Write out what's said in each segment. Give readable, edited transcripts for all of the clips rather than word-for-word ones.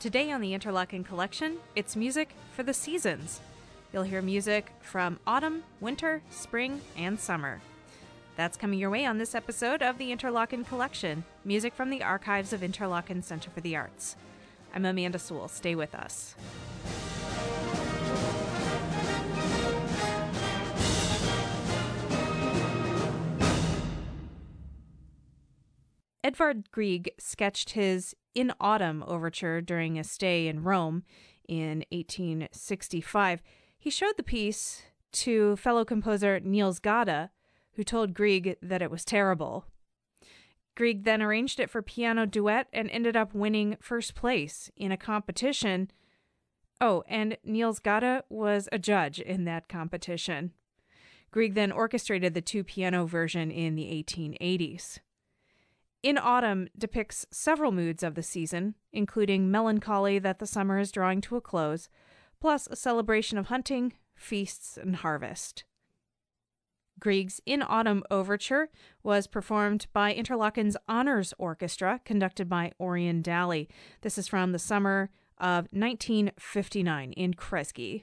Today on the Interlochen Collection, it's music for the seasons. You'll hear music from autumn, winter, spring, and summer. That's coming your way on this episode of the Interlochen Collection, music from the archives of Interlochen Center for the Arts. I'm Amanda Sewell. Stay with us. Edvard Grieg sketched his In Autumn overture during a stay in Rome in 1865. He showed the piece to fellow composer Niels Gade, who told Grieg that it was terrible. Grieg then arranged it for piano duet and ended up winning first place in a competition. Oh, and Niels Gade was a judge in that competition. Grieg then orchestrated the two-piano version in the 1880s. In Autumn depicts several moods of the season, including melancholy that the summer is drawing to a close, plus a celebration of hunting, feasts, and harvest. Grieg's In Autumn Overture was performed by Interlochen's Honors Orchestra, conducted by Orion Daly. This is from the summer of 1959 in Kresge.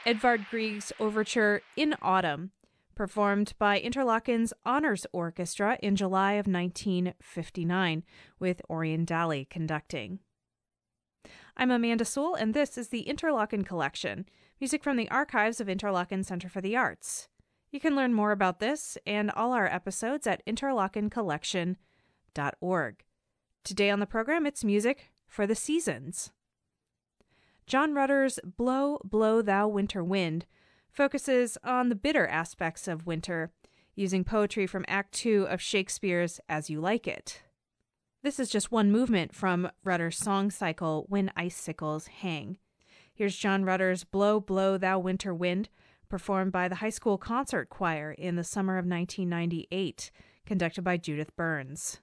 Edvard Grieg's overture In Autumn, performed by Interlochen's Honors Orchestra in July of 1959, with Orion Daly conducting. I'm Amanda Sewell, and this is the Interlochen Collection, music from the archives of Interlochen Center for the Arts. You can learn more about this and all our episodes at interlochencollection.org. Today on the program, it's music for the seasons. John Rutter's Blow, Blow Thou Winter Wind focuses on the bitter aspects of winter, using poetry from Act 2 of Shakespeare's As You Like It. This is just one movement from Rutter's song cycle, When Icicles Hang. Here's John Rutter's Blow, Blow Thou Winter Wind, performed by the High School Concert Choir in the summer of 1998, conducted by Judith Burns.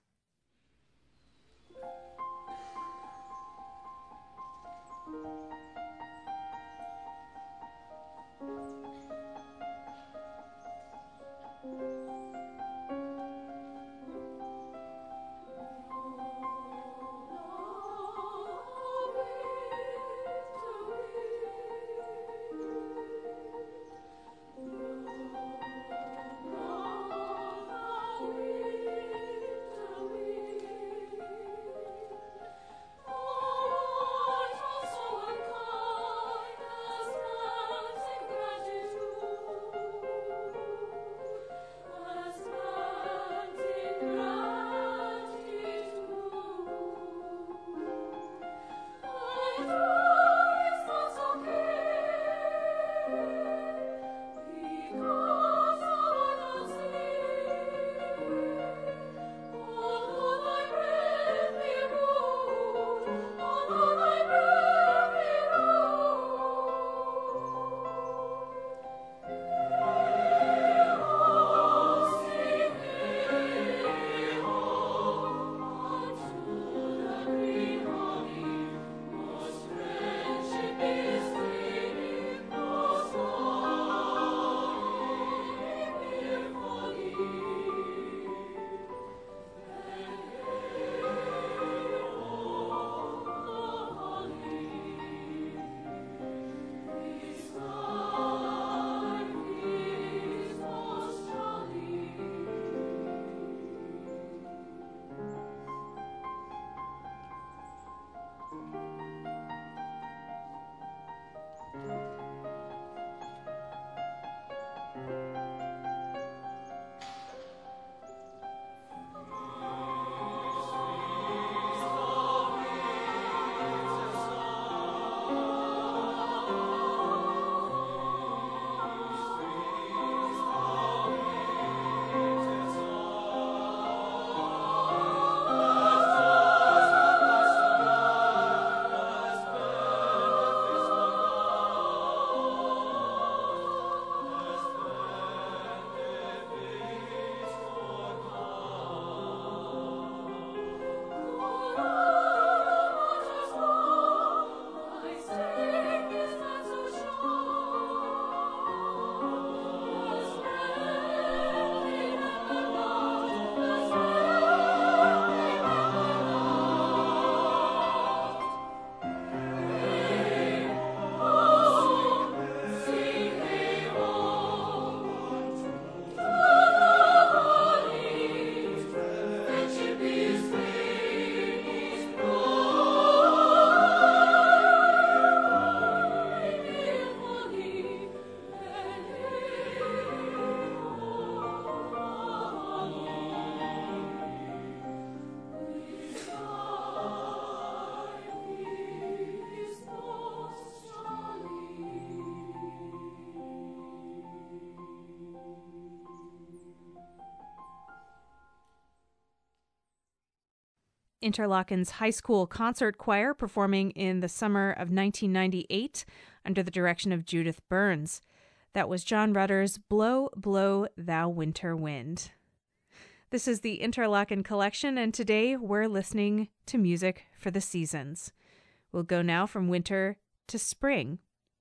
Interlochen's High School Concert Choir performing in the summer of 1998 under the direction of Judith Burns. That was John Rutter's Blow, Blow Thou Winter Wind. This is the Interlochen Collection, and today we're listening to music for the seasons. We'll go now from winter to spring.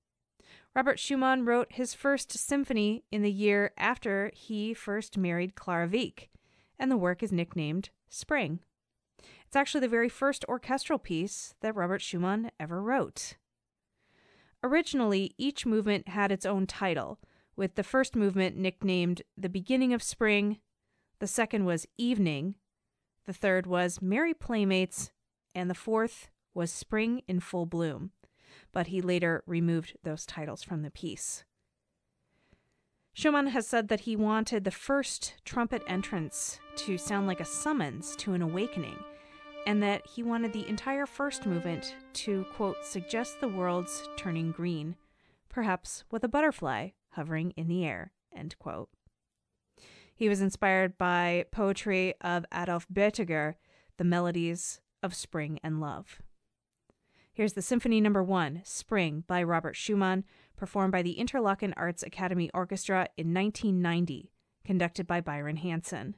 Robert Schumann wrote his first symphony in the year after he first married Clara Wieck, and the work is nicknamed Spring. It's actually the very first orchestral piece that Robert Schumann ever wrote. Originally, each movement had its own title, with the first movement nicknamed The Beginning of Spring, the second was Evening, the third was Merry Playmates, and the fourth was Spring in Full Bloom. But he later removed those titles from the piece. Schumann has said that he wanted the first trumpet entrance to sound like a summons to an awakening, and that he wanted the entire first movement to, quote, suggest the world's turning green, perhaps with a butterfly hovering in the air, end quote. He was inspired by poetry of Adolf Boetiger, The Melodies of Spring and Love. Here's the Symphony No. 1, Spring, by Robert Schumann, performed by the Interlochen Arts Academy Orchestra in 1990, conducted by Byron Hansen.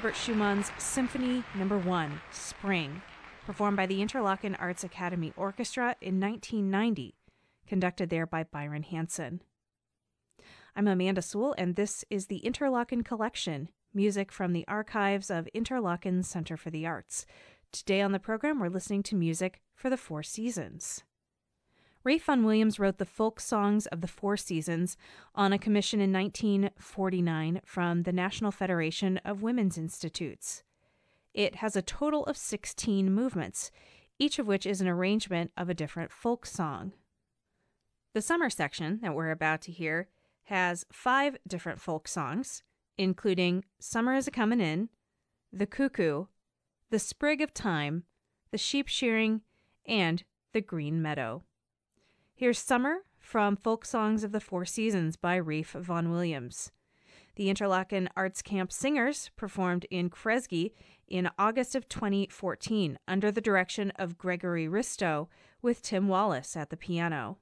Robert Schumann's Symphony No. 1, Spring, performed by the Interlochen Arts Academy Orchestra in 1990, conducted there by Byron Hansen. I'm Amanda Sewell, and this is the Interlochen Collection, music from the archives of Interlochen Center for the Arts. Today on the program, we're listening to music for the Four Seasons. Ralph Vaughan Williams wrote the folk songs of the Four Seasons on a commission in 1949 from the National Federation of Women's Institutes. It has a total of 16 movements, each of which is an arrangement of a different folk song. The summer section that we're about to hear has 5 different folk songs, including Summer Is A-Comin' In, The Cuckoo, The Sprig of Time, The Sheep Shearing, and The Green Meadow. Here's Summer from Folk Songs of the Four Seasons by Ralph Vaughan Williams. The Interlochen Arts Camp Singers performed in Kresge in August of 2014 under the direction of Gregory Risto with Tim Wallace at the piano.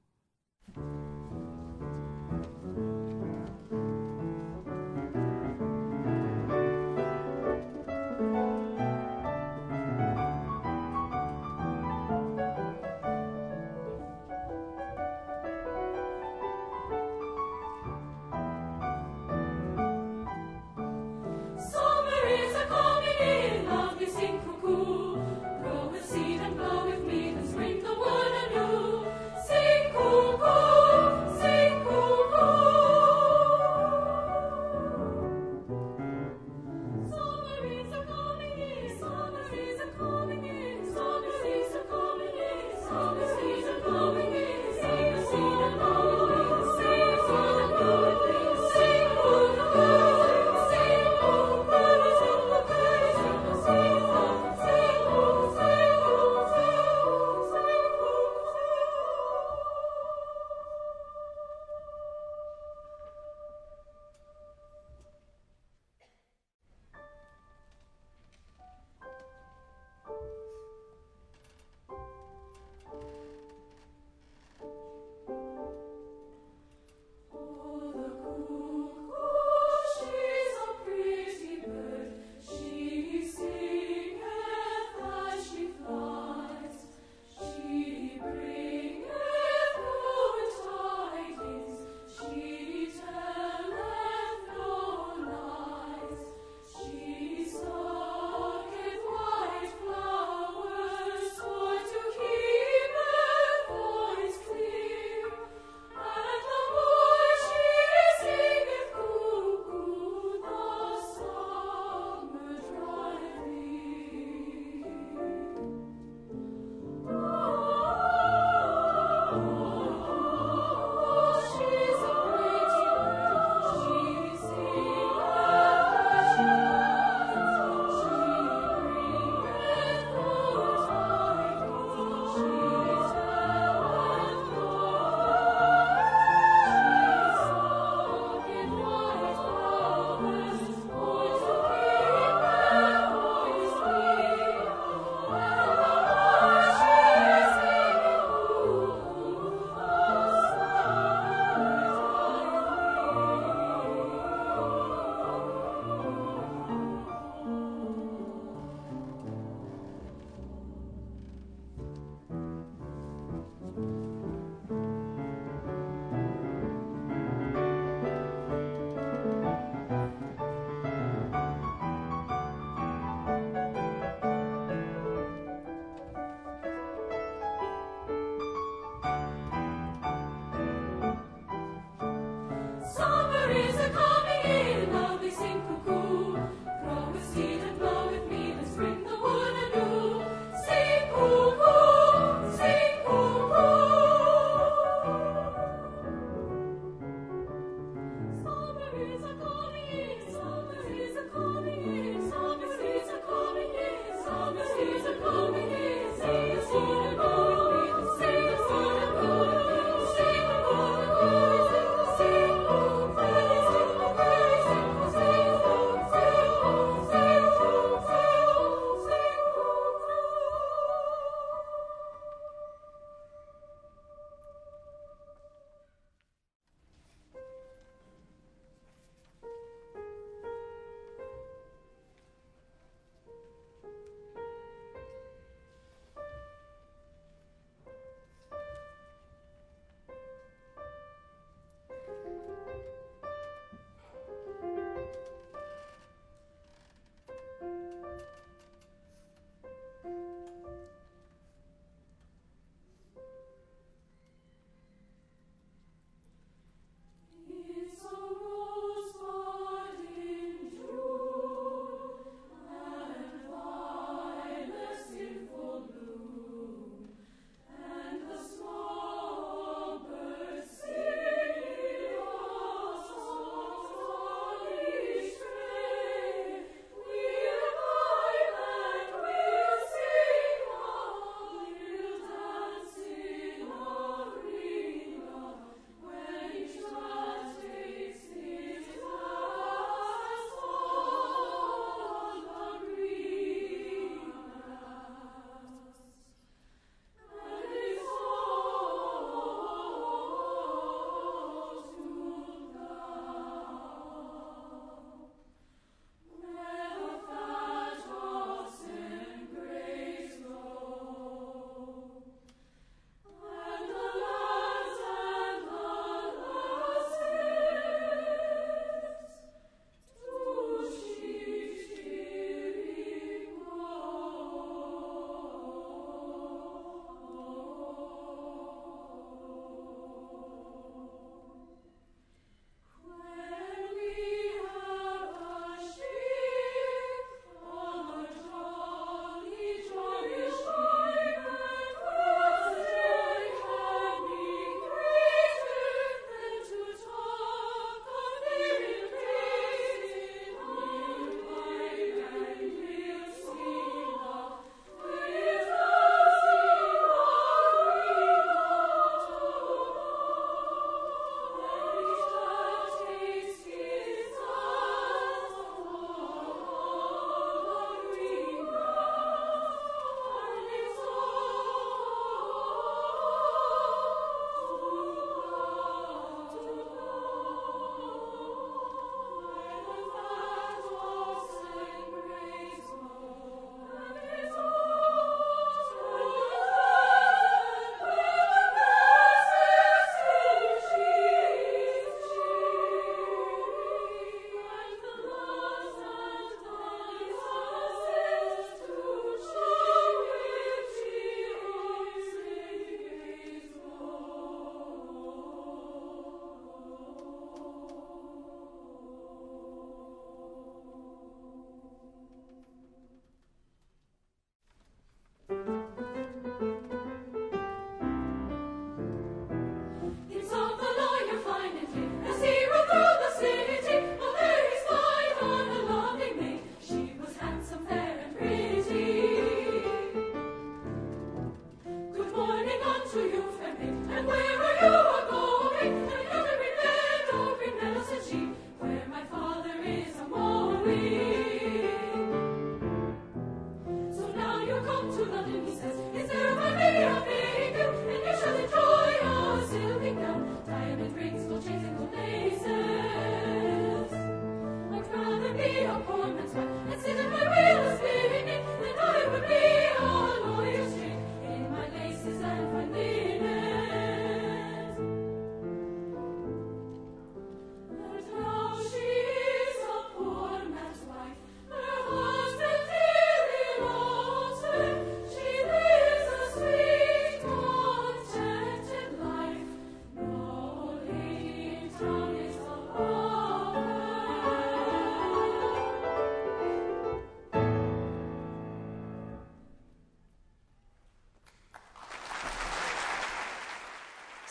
Grow with seed and blow with mead and spring the wood anew. Sing, cuckoo!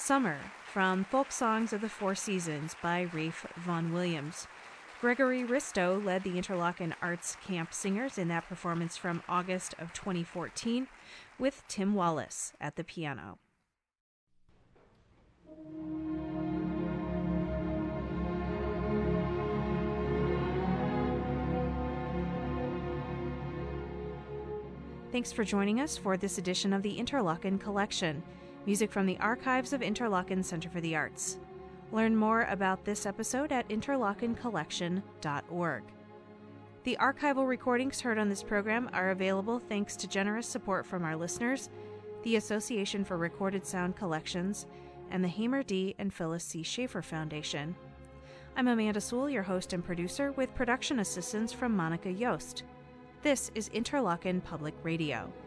Summer from Folk Songs of the Four Seasons by Rafe Vaughan Williams. Gregory Risto led the Interlochen Arts Camp Singers in that performance from August of 2014 with Tim Wallace at the piano. Thanks for joining us for this edition of the Interlochen Collection, music from the archives of Interlochen Center for the Arts. Learn more about this episode at interlochencollection.org. The archival recordings heard on this program are available thanks to generous support from our listeners, the Association for Recorded Sound Collections, and the Hamer D. and Phyllis C. Schaefer Foundation. I'm Amanda Sewell, your host and producer, with production assistance from Monica Yost. This is Interlochen Public Radio.